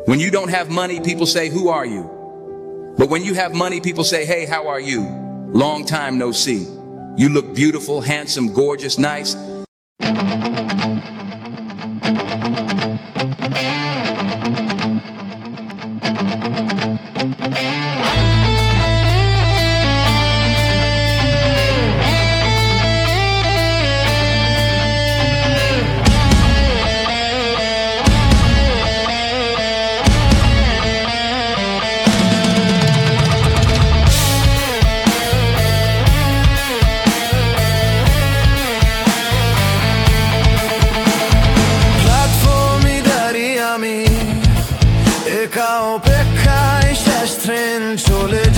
When you don't have money, people say, who are you? But when you have money, people say, hey, how are you? Long time no see. You look beautiful, handsome, gorgeous, nice. একা অপেক্ষায় শেষ train চলে